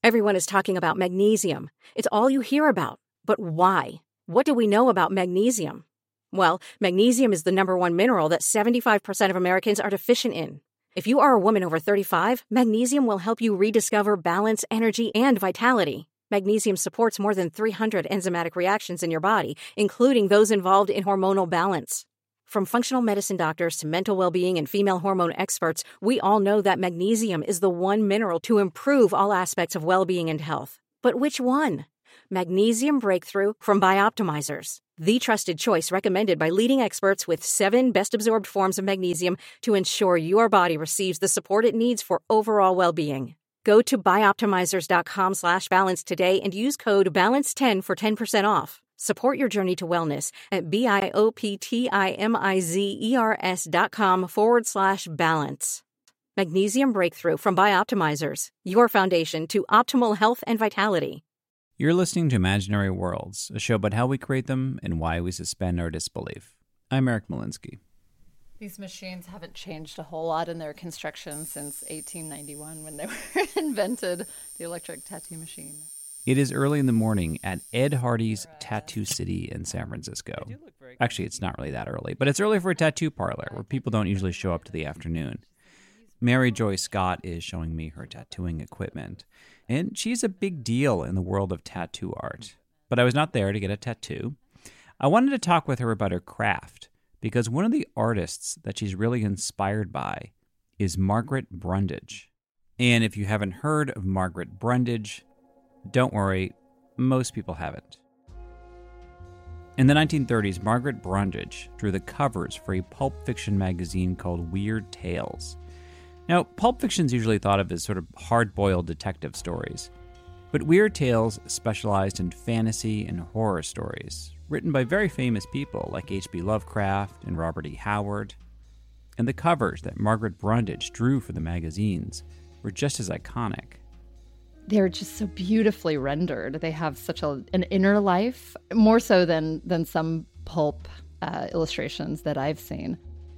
Everyone is talking about magnesium. It's all you hear about. But why? What do we know about magnesium? Well, magnesium is the number one mineral that 75% of Americans are deficient in. If you are a woman over 35, magnesium will help you rediscover balance, energy, and vitality. Magnesium supports more than 300 enzymatic reactions in your body, including those involved in hormonal balance. From functional medicine doctors to mental well-being and female hormone experts, we all know that magnesium is the one mineral to improve all aspects of well-being and health. But which one? Magnesium Breakthrough from Bioptimizers, the trusted choice recommended by leading experts with 7 best-absorbed forms of magnesium to ensure your body receives the support it needs for overall well-being. Go to bioptimizers.com/balance today and use code BALANCE10 for 10% off. Support your journey to wellness at bioptimizers.com/balance. Magnesium Breakthrough from Bioptimizers, your foundation to optimal health and vitality. You're listening to Imaginary Worlds, a show about how we create them and why we suspend our disbelief. I'm Eric Molinsky. These machines haven't changed a whole lot in their construction since 1891 when they were invented, the electric tattoo machine. It is early in the morning at Ed Hardy's Tattoo City in San Francisco. Actually, it's not really that early, but it's early for a tattoo parlor where people don't usually show up to the afternoon. Mary Joy Scott is showing me her tattooing equipment, and she's a big deal in the world of tattoo art. But I was not there to get a tattoo. I wanted to talk with her about her craft, because one of the artists that she's really inspired by is Margaret Brundage. And if you haven't heard of Margaret Brundage, don't worry, most people haven't. In the 1930s, Margaret Brundage drew the covers for a pulp fiction magazine called Weird Tales. Now, pulp fiction is usually thought of as sort of hard-boiled detective stories, but Weird Tales specialized in fantasy and horror stories, written by very famous people like H.P. Lovecraft and Robert E. Howard. And the covers that Margaret Brundage drew for the magazines were just as iconic. They're just so beautifully rendered. They have such an inner life, more so than some pulp illustrations that I've seen.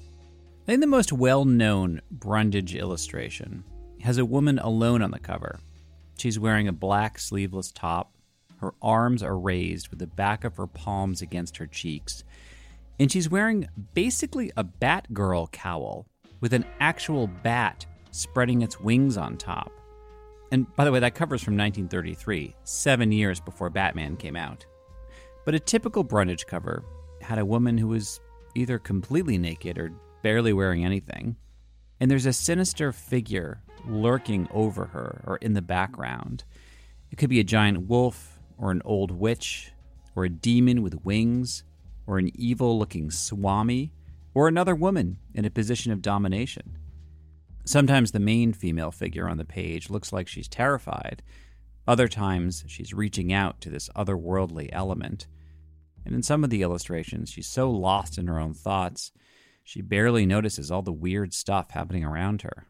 I think the most well-known Brundage illustration has a woman alone on the cover. She's wearing a black sleeveless top. Her arms are raised with the back of her palms against her cheeks. And she's wearing basically a Batgirl cowl with an actual bat spreading its wings on top. And by the way, that cover's from 1933, 7 years before Batman came out. But a typical Brundage cover had a woman who was either completely naked or barely wearing anything. And there's a sinister figure lurking over her or in the background. It could be a giant wolf or an old witch or a demon with wings or an evil-looking swami or another woman in a position of domination. Sometimes the main female figure on the page looks like she's terrified. Other times, she's reaching out to this otherworldly element. And in some of the illustrations, she's so lost in her own thoughts, she barely notices all the weird stuff happening around her.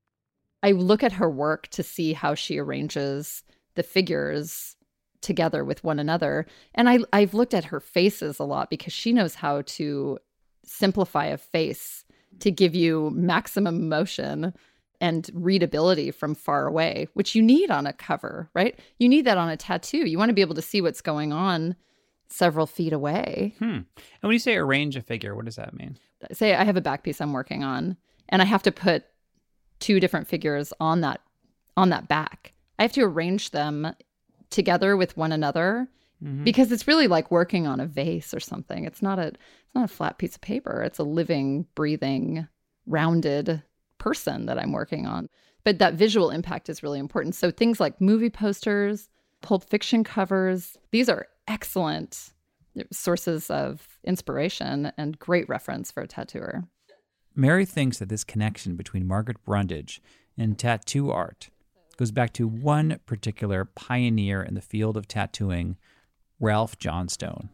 I look at her work to see how she arranges the figures together with one another. And I've looked at her faces a lot because she knows how to simplify a face to give you maximum motion and readability from far away, which you need on a cover, right? You need that on a tattoo. You want to be able to see what's going on several feet away. And when you say arrange a figure, what does that mean? Say I have a back piece I'm working on, and I have to put 2 different figures on that back. I have to arrange them together with one another because it's really like working on a vase or something. It's not a flat piece of paper. It's a living, breathing, rounded person that I'm working on. But that visual impact is really important. So things like movie posters, Pulp Fiction covers, these are excellent sources of inspiration and great reference for a tattooer. Mary thinks that this connection between Margaret Brundage and tattoo art goes back to one particular pioneer in the field of tattooing, Ralph Johnstone.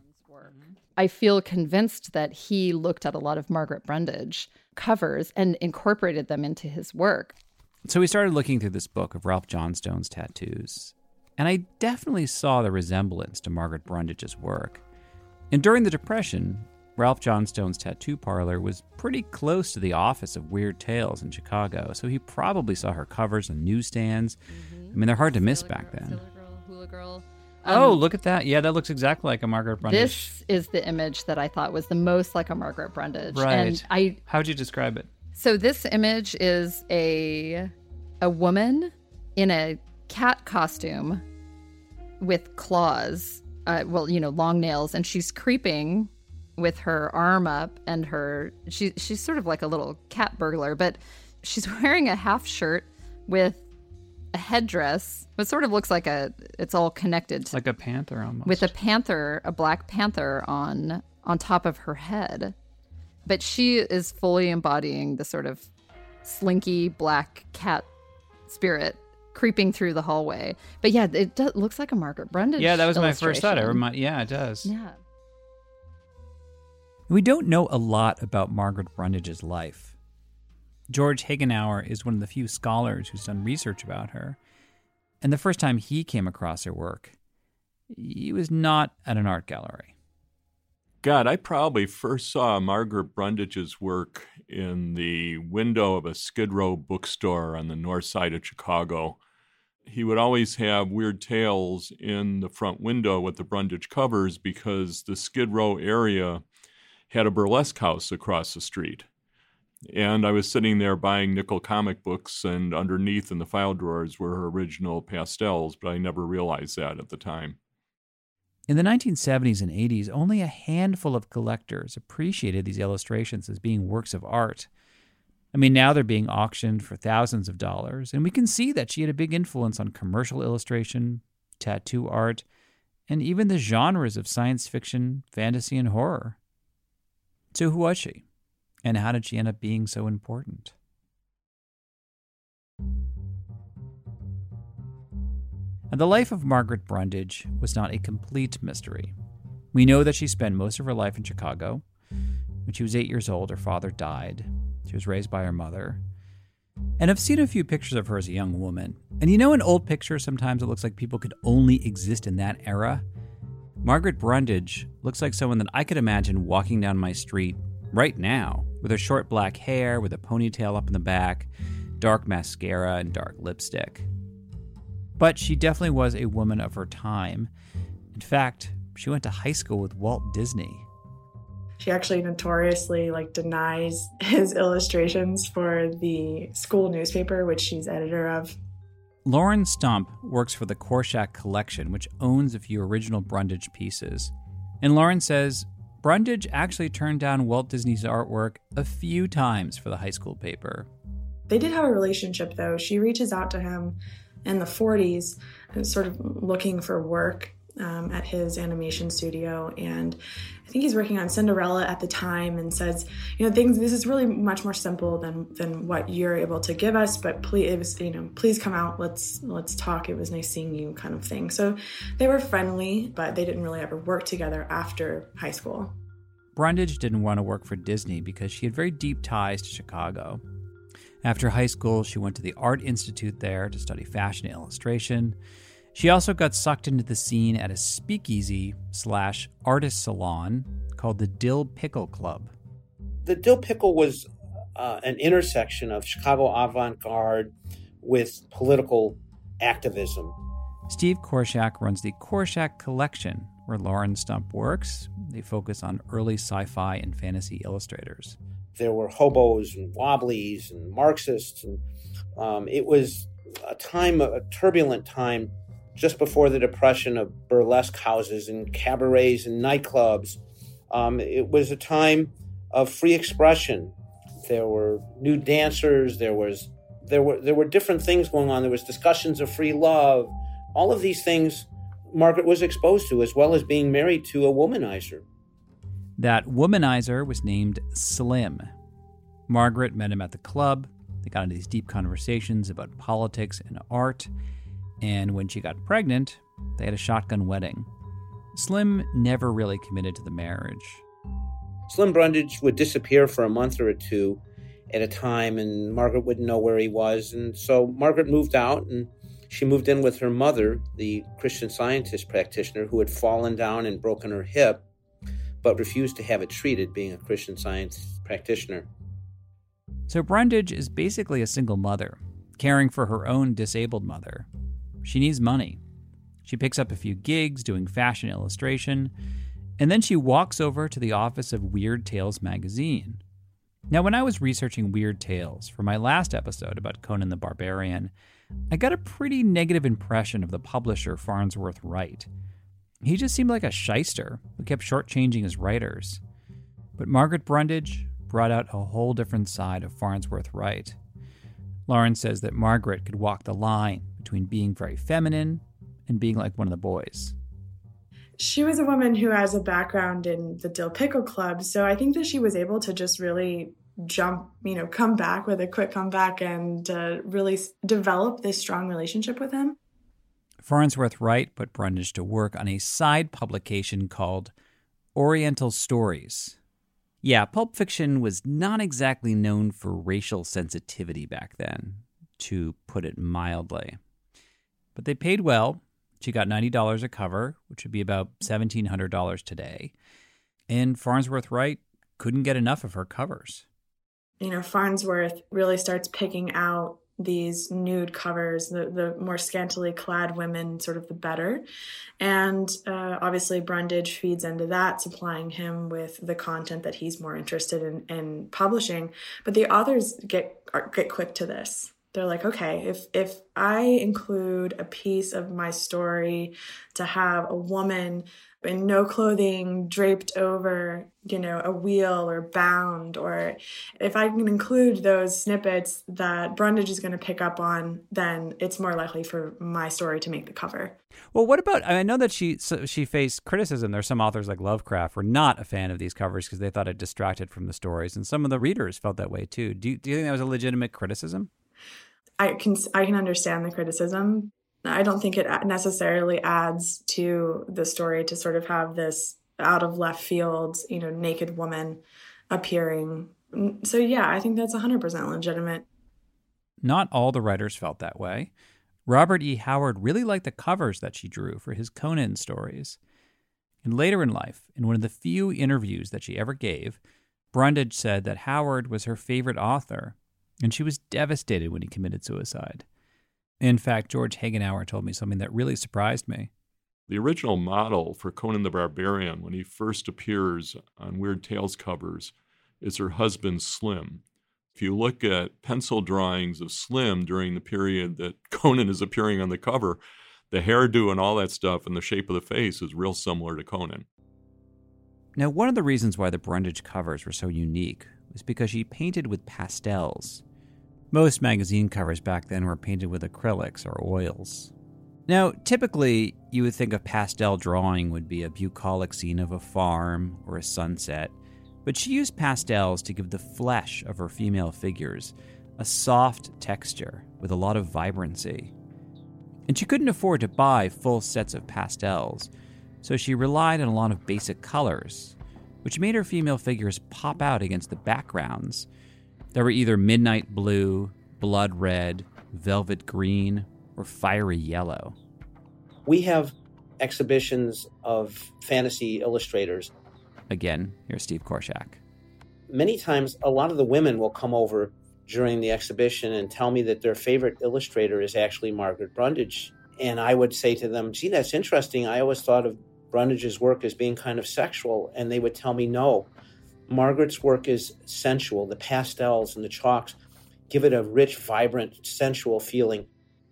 I feel convinced that he looked at a lot of Margaret Brundage covers and incorporated them into his work. So we started looking through this book of Ralph Johnstone's tattoos, and I definitely saw the resemblance to Margaret Brundage's work. And during the Depression, Ralph Johnstone's tattoo parlor was pretty close to the office of Weird Tales in Chicago, so he probably saw her covers on newsstands I mean, they're hard to miss back then. Sailor Girl, Hula Girl. Oh, look at that. Yeah, that looks exactly like a Margaret Brundage. This is the image that I thought was the most like a Margaret Brundage. Right. And how'd you describe it? So this image is a woman in a cat costume with claws, long nails, and she's creeping with her arm up, and she's sort of like a little cat burglar, but she's wearing a half shirt with a headdress. It sort of looks like it's all connected. Like a panther almost. With a black panther on top of her head. But she is fully embodying the sort of slinky black cat spirit creeping through the hallway. But yeah, it looks like a Margaret Brundage. Yeah, that was my first thought. Yeah, it does. Yeah. We don't know a lot about Margaret Brundage's life. George Hagenauer is one of the few scholars who's done research about her. And the first time he came across her work, he was not at an art gallery. God, I probably first saw Margaret Brundage's work in the window of a Skid Row bookstore on the north side of Chicago. He would always have Weird Tales in the front window with the Brundage covers because the Skid Row area had a burlesque house across the street. And I was sitting there buying nickel comic books, and underneath in the file drawers were her original pastels, but I never realized that at the time. In the 1970s and 80s, only a handful of collectors appreciated these illustrations as being works of art. I mean, now they're being auctioned for thousands of dollars, and we can see that she had a big influence on commercial illustration, tattoo art, and even the genres of science fiction, fantasy, and horror. So who was she? And how did she end up being so important? And the life of Margaret Brundage was not a complete mystery. We know that she spent most of her life in Chicago. When she was 8 years old, her father died. She was raised by her mother. And I've seen a few pictures of her as a young woman. And in old pictures, sometimes it looks like people could only exist in that era. Margaret Brundage looks like someone that I could imagine walking down my street right now, with her short black hair, with a ponytail up in the back, dark mascara, and dark lipstick. But she definitely was a woman of her time. In fact, she went to high school with Walt Disney. She actually notoriously denies his illustrations for the school newspaper, which she's editor of. Lauren Stump works for the Korshak Collection, which owns a few original Brundage pieces. And Lauren says Brundage actually turned down Walt Disney's artwork a few times for the high school paper. They did have a relationship, though. She reaches out to him in the 40s, sort of looking for work at his animation studio. And I think he's working on Cinderella at the time, and says, this is really much more simple than what you're able to give us, but please come out, let's talk. It was nice seeing you, kind of thing. So they were friendly, but they didn't really ever work together after high school. Brundage didn't want to work for Disney because she had very deep ties to Chicago. After high school, she went to the Art Institute there to study fashion and illustration. She also got sucked into the scene at a speakeasy/artist salon called the Dill Pickle Club. The Dill Pickle was an intersection of Chicago avant-garde with political activism. Steve Korshak runs the Korshak Collection, where Lauren Stump works. They focus on early sci-fi and fantasy illustrators. There were hobos and wobblies and Marxists, and it was a turbulent time just before the Depression of burlesque houses and cabarets and nightclubs. It was a time of free expression. There were new dancers. There were different things going on. There was discussions of free love. All of these things Margaret was exposed to, as well as being married to a womanizer. That womanizer was named Slim. Margaret met him at the club. They got into these deep conversations about politics and art. And when she got pregnant, they had a shotgun wedding. Slim never really committed to the marriage. Slim Brundage would disappear for a month or two at a time, and Margaret wouldn't know where he was. And so Margaret moved out, and she moved in with her mother, the Christian Scientist practitioner, who had fallen down and broken her hip, but refused to have it treated, being a Christian Science practitioner. So Brundage is basically a single mother, caring for her own disabled mother. She needs money. She picks up a few gigs doing fashion illustration, and then she walks over to the office of Weird Tales magazine. Now, when I was researching Weird Tales for my last episode about Conan the Barbarian, I got a pretty negative impression of the publisher Farnsworth Wright. He just seemed like a shyster who kept shortchanging his writers. But Margaret Brundage brought out a whole different side of Farnsworth Wright. Lauren says that Margaret could walk the line between being very feminine and being like one of the boys. She was a woman who has a background in the Dill Pickle Club, so I think that she was able to just really come back with a quick comeback and really develop this strong relationship with him. Farnsworth Wright put Brundage to work on a side publication called Oriental Stories. Yeah, pulp fiction was not exactly known for racial sensitivity back then, to put it mildly. But they paid well. She got $90 a cover, which would be about $1,700 today. And Farnsworth Wright couldn't get enough of her covers. Farnsworth really starts picking out these nude covers, the more scantily clad women, sort of the better. And obviously Brundage feeds into that, supplying him with the content that he's more interested in publishing. But the authors get quick to this. They're like, okay, if I include a piece of my story to have a woman in no clothing draped over, a wheel or bound, or if I can include those snippets that Brundage is going to pick up on, then it's more likely for my story to make the cover. Well, what about, I know that she faced criticism. There's some authors like Lovecraft were not a fan of these covers because they thought it distracted from the stories, and some of the readers felt that way too. Do you think that was a legitimate criticism? I can understand the criticism. I don't think it necessarily adds to the story to sort of have this out of left field, naked woman appearing. So yeah, I think that's 100% legitimate. Not all the writers felt that way. Robert E. Howard really liked the covers that she drew for his Conan stories. And later in life, in one of the few interviews that she ever gave, Brundage said that Howard was her favorite author, and she was devastated when he committed suicide. In fact, George Hagenauer told me something that really surprised me. The original model for Conan the Barbarian, when he first appears on Weird Tales covers, is her husband, Slim. If you look at pencil drawings of Slim during the period that Conan is appearing on the cover, the hairdo and all that stuff and the shape of the face is real similar to Conan. Now, one of the reasons why the Brundage covers were so unique was because she painted with pastels. Most magazine covers back then were painted with acrylics or oils. Now, typically, you would think a pastel drawing would be a bucolic scene of a farm or a sunset, but she used pastels to give the flesh of her female figures a soft texture with a lot of vibrancy. And she couldn't afford to buy full sets of pastels, so she relied on a lot of basic colors, which made her female figures pop out against the backgrounds. There were either midnight blue, blood red, velvet green, or fiery yellow. We have exhibitions of fantasy illustrators. Again, here's Steve Korshak. Many times, a lot of the women will come over during the exhibition and tell me that their favorite illustrator is actually Margaret Brundage. And I would say to them, gee, that's interesting. I always thought of Brundage's work as being kind of sexual. And they would tell me, no. Margaret's work is sensual. The pastels and the chalks give it a rich, vibrant, sensual feeling.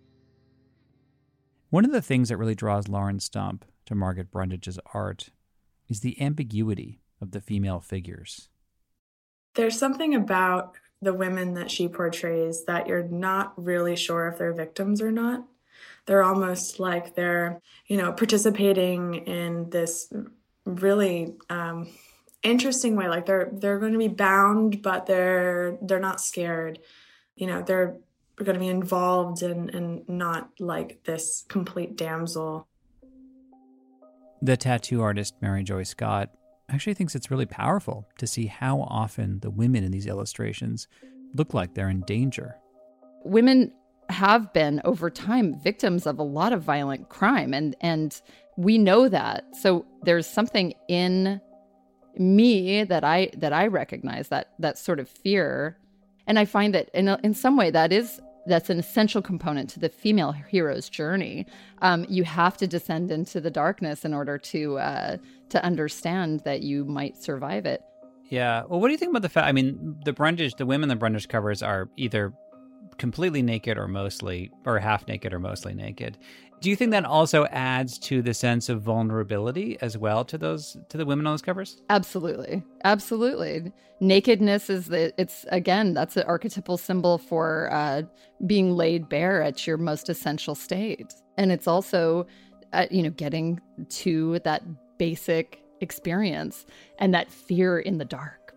One of the things that really draws Lauren Stump to Margaret Brundage's art is the ambiguity of the female figures. There's something about the women that she portrays that you're not really sure if they're victims or not. They're almost like they're, participating in this really interesting way. Like they're going to be bound, but they're not scared. They're going to be involved and not like this complete damsel. The tattoo artist Mary Joy Scott actually thinks it's really powerful to see how often the women in these illustrations look like they're in danger. Women have been, over time, victims of a lot of violent crime, and we know that. So there's something in me that I recognize, that sort of fear. And I find that in some way that is That's an essential component to the female hero's journey. You have to descend into the darkness in order to understand that you might survive it. Yeah. Well, what do you think about the fact? I mean, the women in the Brundage covers are either completely naked or half naked or mostly naked. Do you think that also adds to the sense of vulnerability as well to the women on those covers? Absolutely. Absolutely. Nakedness that's an archetypal symbol for being laid bare at your most essential state. And it's also, getting to that basic experience and that fear in the dark.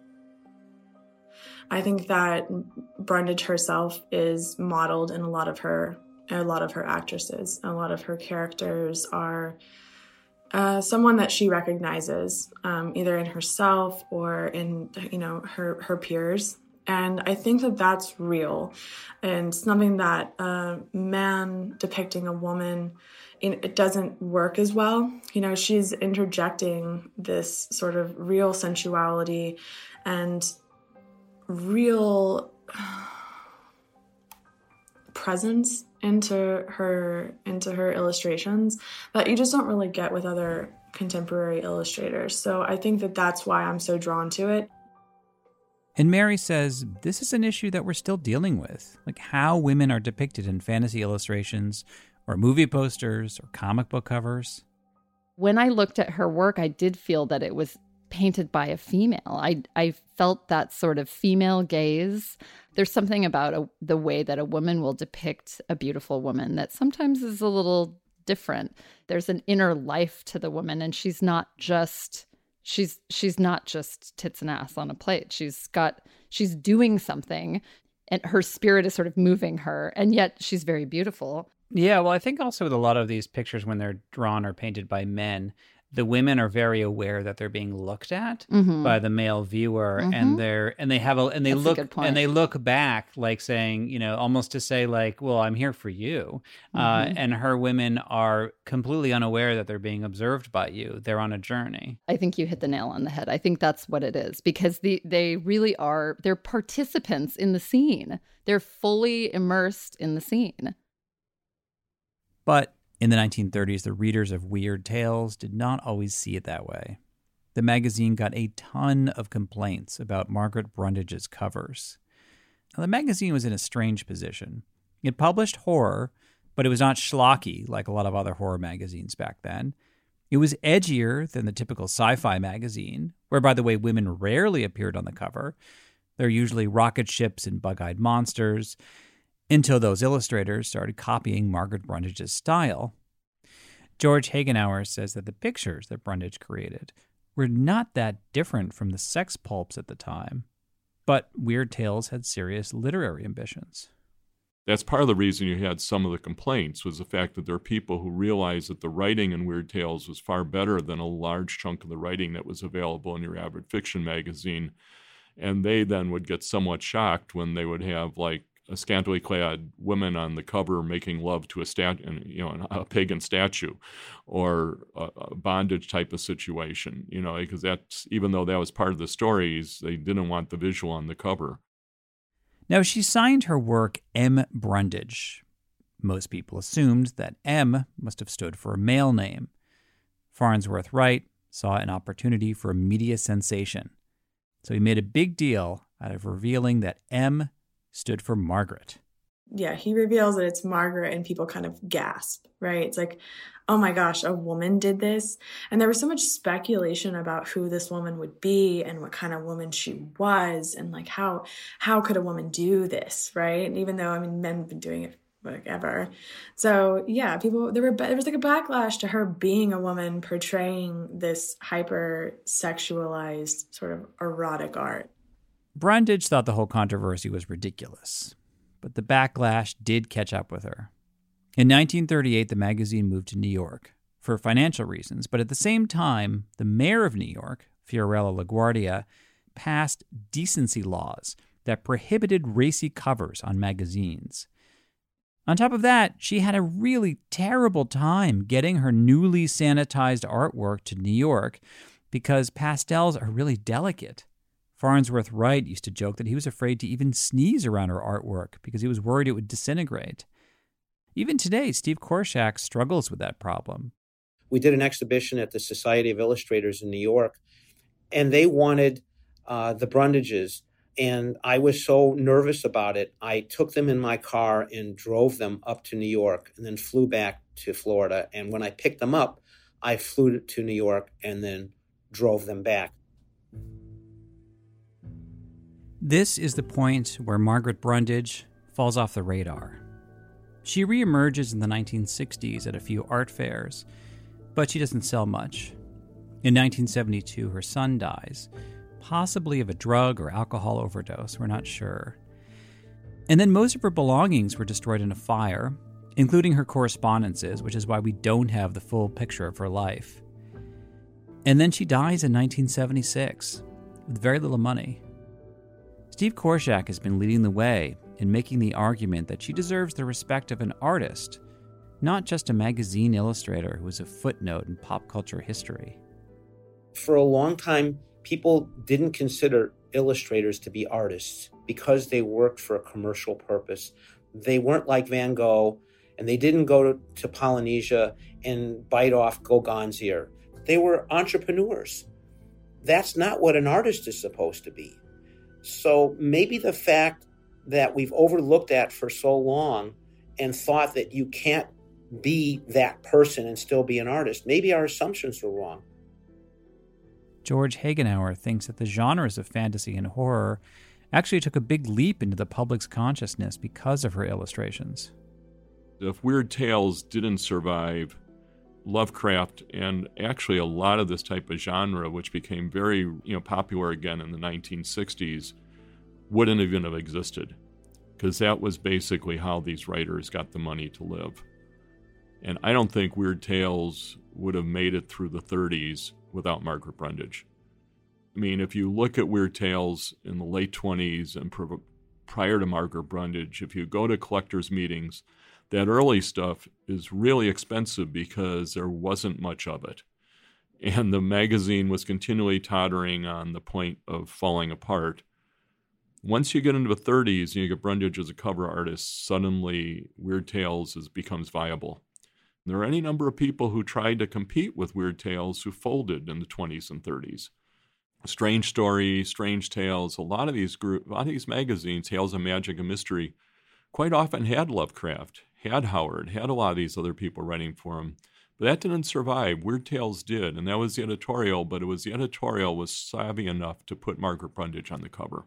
I think that Brundage herself is modeled in a lot of her actresses. A lot of her characters are someone that she recognizes, either in herself or in her peers. And I think that that's real, and something that a man depicting a woman, it doesn't work as well. She's interjecting this sort of real sensuality and real presence into her illustrations that you just don't really get with other contemporary illustrators. So I think that that's why I'm so drawn to it. And Mary says this is an issue that we're still dealing with, like how women are depicted in fantasy illustrations or movie posters or comic book covers. When I looked at her work, I did feel that it was painted by a female. I felt that sort of female gaze. There's something about the way that a woman will depict a beautiful woman that sometimes is a little different. There's an inner life to the woman, and she's not just tits and ass on a plate. She's doing something, and her spirit is sort of moving her, and yet she's very beautiful. Yeah, well, I think also with a lot of these pictures, when they're drawn or painted by men, the women are very aware that they're being looked at by the male viewer, and they look back like saying, almost to say like, well, I'm here for you. And her women are completely unaware that they're being observed by you. They're on a journey. I think you hit the nail on the head. I think that's what it is, because they really are, they're participants in the scene. They're fully immersed in the scene. But in the 1930s, the readers of Weird Tales did not always see it that way. The magazine got a ton of complaints about Margaret Brundage's covers. Now, the magazine was in a strange position. It published horror, but it was not schlocky like a lot of other horror magazines back then. It was edgier than the typical sci-fi magazine, where, by the way, women rarely appeared on the cover. They're usually rocket ships and bug-eyed monsters, until those illustrators started copying Margaret Brundage's style. George Hagenauer says that the pictures that Brundage created were not that different from the sex pulps at the time, but Weird Tales had serious literary ambitions. That's part of the reason you had some of the complaints, was the fact that there are people who realized that the writing in Weird Tales was far better than a large chunk of the writing that was available in your average fiction magazine. And they then would get somewhat shocked when they would have like a scantily clad woman on the cover making love to a pagan statue, or a bondage type of situation, because that's, even though that was part of the stories, they didn't want the visual on the cover. Now, she signed her work M. Brundage. Most people assumed that M must have stood for a male name. Farnsworth Wright saw an opportunity for a media sensation, so he made a big deal out of revealing that M stood for Margaret. Yeah, he reveals that it's Margaret, and people kind of gasp, right? It's like, oh my gosh, a woman did this? And there was so much speculation about who this woman would be and what kind of woman she was, and like how could a woman do this, right? And even though, men have been doing it forever. So yeah, there was like a backlash to her being a woman portraying this hyper sexualized sort of erotic art. Brundage thought the whole controversy was ridiculous, but the backlash did catch up with her. In 1938, the magazine moved to New York for financial reasons, but at the same time, the mayor of New York, Fiorello LaGuardia, passed decency laws that prohibited racy covers on magazines. On top of that, she had a really terrible time getting her newly sanitized artwork to New York because pastels are really delicate. Farnsworth Wright used to joke that he was afraid to even sneeze around her artwork because he was worried it would disintegrate. Even today, Steve Korshak struggles with that problem. We did an exhibition at the Society of Illustrators in New York, and they wanted the Brundages, and I was so nervous about it. I took them in my car and drove them up to New York and then flew back to Florida. And when I picked them up, I flew to New York and then drove them back. This is the point where Margaret Brundage falls off the radar. She reemerges in the 1960s at a few art fairs, but she doesn't sell much. In 1972, her son dies, possibly of a drug or alcohol overdose, we're not sure. And then most of her belongings were destroyed in a fire, including her correspondences, which is why we don't have the full picture of her life. And then she dies in 1976, with very little money. Steve Korshak has been leading the way in making the argument that she deserves the respect of an artist, not just a magazine illustrator who is a footnote in pop culture history. For a long time, people didn't consider illustrators to be artists because they worked for a commercial purpose. They weren't like Van Gogh, and they didn't go to Polynesia and bite off Gauguin's ear. They were entrepreneurs. That's not what an artist is supposed to be. So maybe the fact that we've overlooked that for so long and thought that you can't be that person and still be an artist, maybe our assumptions were wrong. George Hagenauer thinks that the genres of fantasy and horror actually took a big leap into the public's consciousness because of her illustrations. If Weird Tales didn't survive, Lovecraft and actually a lot of this type of genre, which became very popular again in the 1960s, wouldn't even have existed, because that was basically how these writers got the money to live. And I don't think Weird Tales would have made it through the 30s without Margaret Brundage. I mean, if you look at Weird Tales in the late 20s and prior to Margaret Brundage, if you go to collectors' meetings, that early stuff is really expensive because there wasn't much of it. And the magazine was continually tottering on the point of falling apart. Once you get into the 30s and you get Brundage as a cover artist, suddenly Weird Tales becomes viable. There are any number of people who tried to compete with Weird Tales who folded in the 20s and 30s. Strange Story, Strange Tales, a lot of these magazines, Tales of Magic and Mystery, quite often had Lovecraft, had Howard, had a lot of these other people writing for him. But that didn't survive. Weird Tales did, and that was the editorial, but the editorial was savvy enough to put Margaret Brundage on the cover.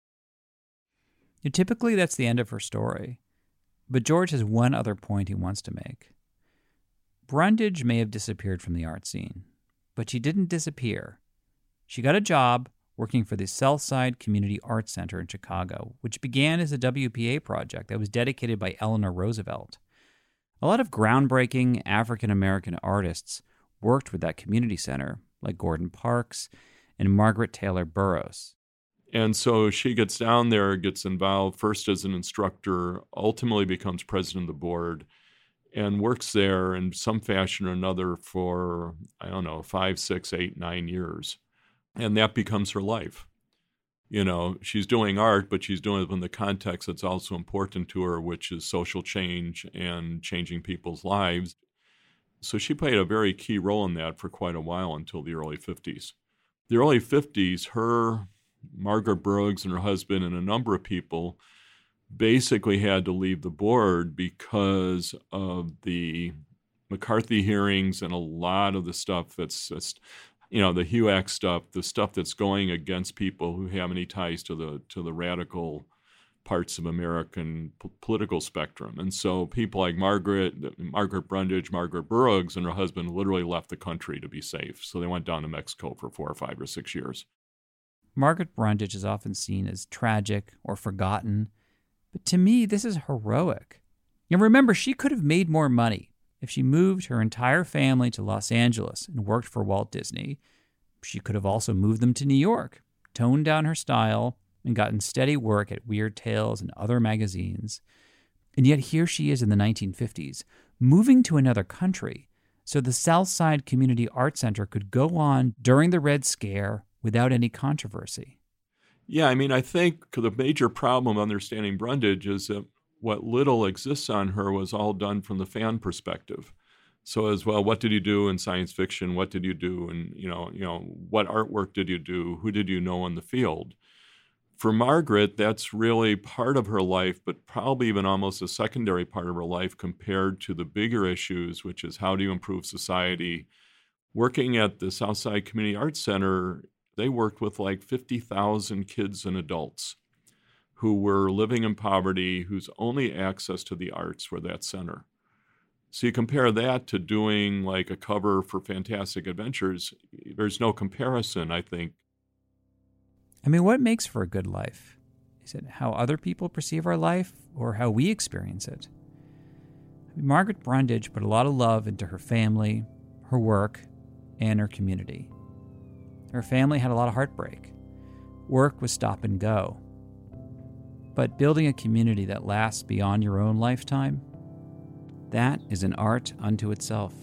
Typically, that's the end of her story. But George has one other point he wants to make. Brundage may have disappeared from the art scene, but she didn't disappear. She got a job working for the Southside Community Arts Center in Chicago, which began as a WPA project that was dedicated by Eleanor Roosevelt. A lot of groundbreaking African-American artists worked with that community center, like Gordon Parks and Margaret Taylor Burroughs. And so she gets down there, gets involved first as an instructor, ultimately becomes president of the board, and works there in some fashion or another for, 5, 6, 8, 9 years. And that becomes her life. She's doing art, but she's doing it in the context that's also important to her, which is social change and changing people's lives. So she played a very key role in that for quite a while until the early 50s. The early 50s, her, Margaret Bruggs and her husband and a number of people basically had to leave the board because of the McCarthy hearings and a lot of the stuff that's the HUAC stuff, the stuff that's going against people who have any ties to the radical parts of American political spectrum. And so people like Margaret Brundage, Margaret Bruggs, and her husband literally left the country to be safe. So they went down to Mexico for 4 or 5 or 6 years. Margaret Brundage is often seen as tragic or forgotten, but to me, this is heroic. And remember, she could have made more money if she moved her entire family to Los Angeles and worked for Walt Disney. She could have also moved them to New York, toned down her style, and gotten steady work at Weird Tales and other magazines. And yet here she is in the 1950s, moving to another country so the Southside Community Art Center could go on during the Red Scare without any controversy. Yeah, I mean, I think the major problem understanding Brundage is that what little exists on her was all done from the fan perspective. So as well, what did you do in science fiction? What did you do? And, what artwork did you do? Who did you know in the field? For Margaret, that's really part of her life, but probably even almost a secondary part of her life compared to the bigger issues, which is how do you improve society? Working at the Southside Community Arts Center, they worked with like 50,000 kids and adults who were living in poverty, whose only access to the arts were that center. So you compare that to doing like a cover for Fantastic Adventures, there's no comparison, I think. I mean, what makes for a good life? Is it how other people perceive our life or how we experience it? I mean, Margaret Brundage put a lot of love into her family, her work, and her community. Her family had a lot of heartbreak. Work was stop and go. But building a community that lasts beyond your own lifetime, that is an art unto itself.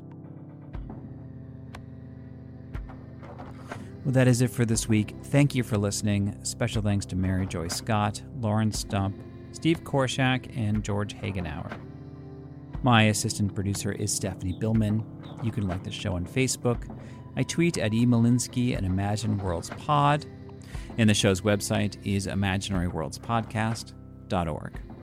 Well, that is it for this week. Thank you for listening. Special thanks to Mary Joy Scott, Lauren Stump, Steve Korshak, and George Hagenauer. My assistant producer is Stephanie Billman. You can like the show on Facebook. I tweet at eMalinsky at Imagine Worlds Pod, and the show's website is imaginaryworldspodcast.org.